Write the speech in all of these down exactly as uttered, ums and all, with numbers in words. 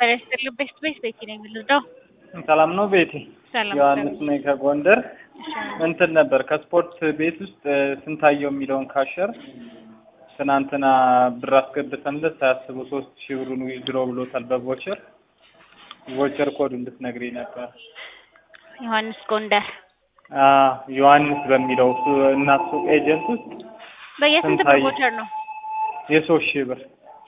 በረስል ቤስት ቤስት ቤት ነው የሚልደው ሰላም ነው ቤቴ ሰላም ዮሐንስ ነኝ ከጎንደር እንትን ነበር ከስፖርት ቤት ውስጥ ስንታየው የሚለውን ካሸር ትናንትና ብር አስገብተንለት ሳያስበው ሶስት ሺህ ብሩን ዊዝድሮ ብሎታል በቮቸር ቮቸር ኮድ እንድትነግሪኝ ነበር ዮሐንስ ጎንደር አ ዮሐንስ በሚለው እና ሱቅ ኤጀንት ውስጥ በየስንት ብር ቮቸር ነው የሶስት ሺህ ብር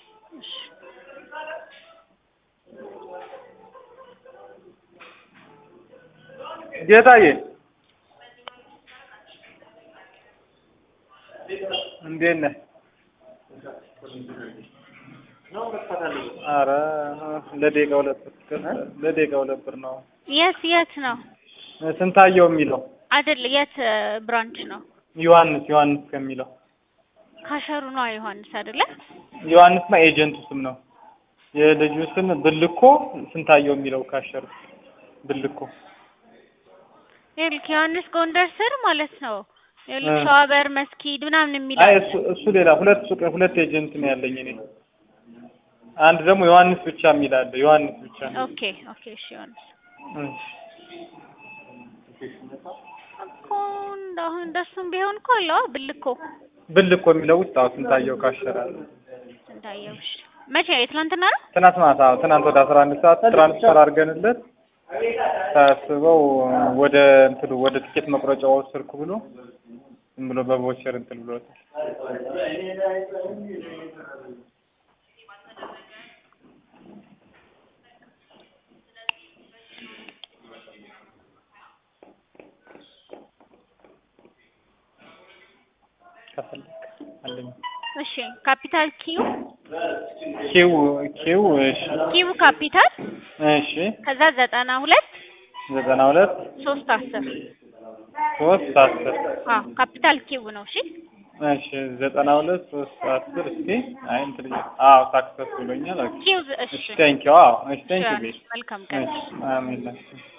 ጌታዬ እንዴት ነህ? ኧረ ለደቂቃ ሁለት ብር ለደቂቃ ሁለት ብር ነው። የት የት ነው? ስንታየው የሚለው አይደል? የት ብራንች ነው? ዮሐንስ ዮሐንስ ከሚለው ካሸሩ ነው ዮሐንስ አይደለ? ዮሐንስ ማ ኤጀንቱ ስም ነው። የልጁ ስም ብልኮ ስንታየው የሚለው ካሸሩ ብልኮ ይልክ ዮሐንስ ጎንደር ስር ማለት ነው። ይልክ ሸዋበር መስጊድ ምናምን የሚለው አይ እሱ እሱ ሌላ ሁለት ሱቅ ሁለት ኤጀንት ነው ያለኝ እኔ አንድ ደግሞ ዮሐንስ ብቻ የሚል አለ ዮሐንስ ብቻ ኦኬ ኦኬ እሺ ዮሐንስ ኮን ዳሁን እንደሱም ቢሆን እኮ አለው ብልኮ ብልኮ የሚለው ውስጥ አው ስንታየው ካሸራል ስንታየው እሺ መቼ ትናንትና ነው ትናንት ማታ ትናንት ወደ አስራ አንድ ሰዓት ትራንስፈር አድርገንለት ታስበው ወደ እንትሉ ወደ ትኬት መቁረጫው ወሰድኩ ብሎ ዝም ብሎ በቮቸር እንትን ብሎታል ከፈለክ አለኝ እሺ ካፒታል ኪው ኪው ኪው እሺ ኪው ካፒታል እሺ ከዛ ዘጠና ሁለት ዘጠና ሁለት ሶስት አስር ሶስት አስር አዎ ካፒታል ኪው ነው እሺ እሺ ዘጠና ሁለት ሶስት አስር እስኪ አይ እንትን አዎ ሳክሰስ ብሎኛል ኪው እሺ ቴንኪው አዎ እሺ ቴንኪው መልካም ቀን አሜን